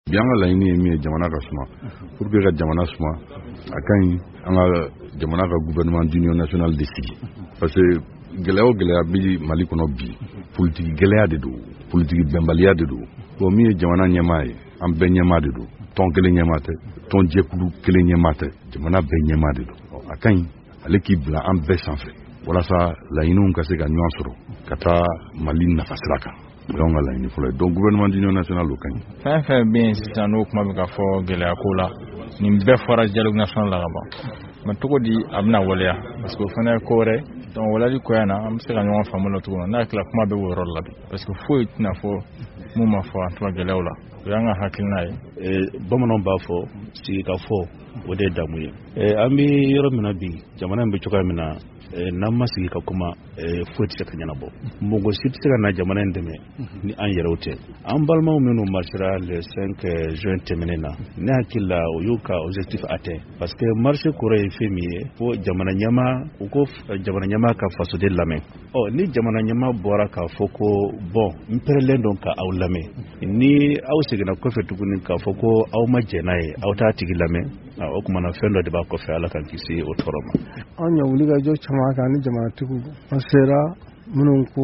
bien ka laɲini ye min ye jamana ka suma pour que ka jamana suma a ka ɲi an ka jamana ka gouvernement d'union nationale de sigi parce que gɛlɛya o gɛlɛya bi Mali kɔnɔ bi politique gɛlɛya de don politique bɛnbaliya de don bon min ye jamana ɲɛmaa ye an bɛɛ ɲɛmaa de don tɔn kelen ɲɛmaa tɛ tɔn jɛkulu kelen ɲɛmaa tɛ jamana bɛɛ ɲɛmaa de don a ka ɲi ale k'i bila an bɛɛ sanfɛ walasa laɲiniw ka se ka ɲɔgɔn sɔrɔ ka taa Mali nafasira kan donc ka laɲini fɔlɔ donc gouvernement d'union nationale o ka ɲi fɛn fɛn bɛ yen sisan n'o kuma bɛ ka fɔ gɛlɛya ko la nin bɛɛ fɔra dialogue national la ka ban mais cogo di a bɛna waleya parce que o fana ye ko wɛrɛ donc walali koya na an bɛ se ka ɲɔgɔn faamu la cogo min n'a tila kuma bɛ o yɔrɔ la bi parce que foyi tɛna fɔ mun ma fɔ an tuma gɛlɛyaw la o y'an ka hakilina ye bamananw b'a fɔ sigi ka fɔ o de ye damu ye an bɛ yɔrɔ min na bi jamana in bɛ cogoya min na n'an ma sigi ka kuma foyi tɛ se ka ɲɛnabɔ mɔgɔ si tɛ se ka na jamana in dɛmɛ ni an yɛrɛw tɛ an balimaw minnu marchera le 5 juin tɛmɛnen na ne hakili la o y'u ka objectif atteint parce que marche kɔrɔ ye fɛn min ye fo jamana ɲɛmaa u ko jamana ɲɛmaa ka fasoden lamɛn ni jamana ɲɛmaa bɔra k'a fɔ ko bon n pɛrɛlen don ka aw lamɛn ni aw seginna kɔfɛ tuguni k'a fɔ ko aw ma jɛn n'a ye aw t'a tigi lamɛn o kumana fɛn dɔ de b'a kɔfɛ ala kan kisi o tɔɔrɔ ma an ye wulikajɔ caman kɛ ani jamanatigiw an sera minnu ko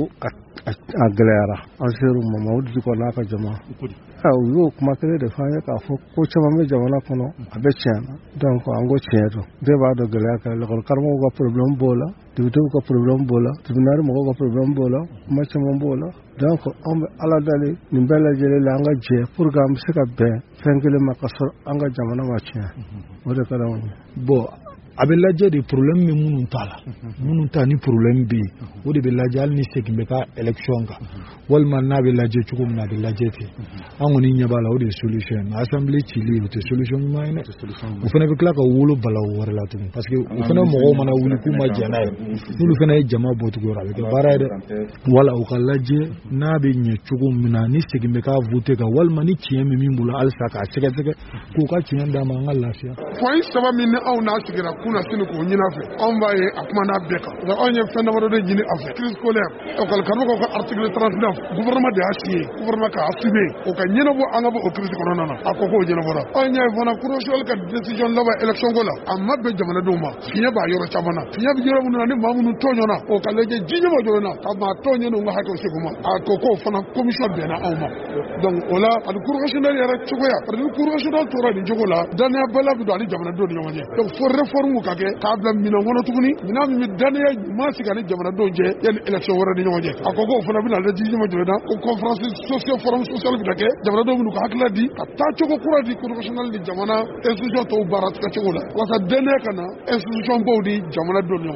a gɛlɛyara an ser'u ma Mamadu Diko n'a ka jama u y'o kuma kelen de f'an ye k'a fɔ ko caman bɛ jamana kɔnɔ a bɛ tiɲɛ na donc an ko tiɲɛ don bɛɛ b'a dɔn gɛlɛya kɛra lakɔli karamɔgɔw ka problème b'o la dugutigiw ka problème b'o la tribunal mɔgɔw ka problème b'o la kuma caman b'o la donc an bɛ ala deli nin bɛɛ lajɛlen la an ka jɛ pour que an bɛ se ka bɛn fɛn kelen ma ka sɔrɔ an ka jamana ma tiɲɛ o de ka d'anw ye bon a bɛ lajɛ de problème bɛ minnu t'a la minnu ta ni problème bɛ yen o de bɛ lajɛ hali ni segin bɛ ka élection kan walima n'a bɛ lajɛ cogo min na a bɛ lajɛ ten an kɔni ɲɛ b'a la o de ye solution mais assemblée cili o tɛ solution ɲuman ye dɛ o fana bɛ tila ka wolo bala o wɛrɛ la tugun parce que o fana mɔgɔw mana wuli k'u ma jɛn n'a ye n'olu fana ye jama bɔ tugun a bɛ kɛ baara ye dɛ wala o ka lajɛ n'a bɛ ɲɛ cogo min na ni segin bɛ ka voté kan walima ni tiɲɛ bɛ min bolo halisa k'a sɛgɛsɛgɛ k'u ka tiɲɛ d'a ma an ka lafiya. point saba min ni aw n'a sigira kuna sini k'o ɲini fɛ anw b'a ye a kuma n'a bɛɛ kan anw ye fɛn damadɔ de ɲini a fɛ crise scolaire école karamɔgɔw ka article 39 gouvernement de y'a signé gouvernement k'a assumer o ka ɲɛnabɔ an ka bɔ o crise kɔnɔna na a ko k'o ɲɛnabɔra anw y'a ye fana cour constitutionnelle ka décision laban élection ko la a ma bɛn jamanadenw ma fiɲɛ b'a yɔrɔ caman na fiɲɛ bɛ yɔrɔ minnu na ni maa minnu tɔɲɔna o ka lajɛ jiɲɛ ma jɔlen na ka maa tɔɲɛnw ka hakɛw segu ma a ko k'o fana commission bɛnna anw ma donc o la ani cour constitutionnelle yɛrɛ cogoya parce que cour constitutionnelle tora nin cogo la danaya bala bɛ don ani jamanadenw ni ɲɔgɔn cɛ donc fo réforme ka kɛ k'a bila minɛn kɔnɔ tuguni minɛn min bɛ danaya ɲuman sigi ani jamanadenw cɛ yanni élection wɛrɛ ni ɲɔgɔn cɛ a ko k'o fana bɛna lajɛ jiɲɛ ma jɔlen na ko conférence sociale forum social bɛ kɛ jamanadenw minnu ka hakilila di ka taa cogo kura di cour constitutionnelle ni jamana institution tɔw baara tigɛ cogo la walasa danaya ka na institution baw di jamanadenw ni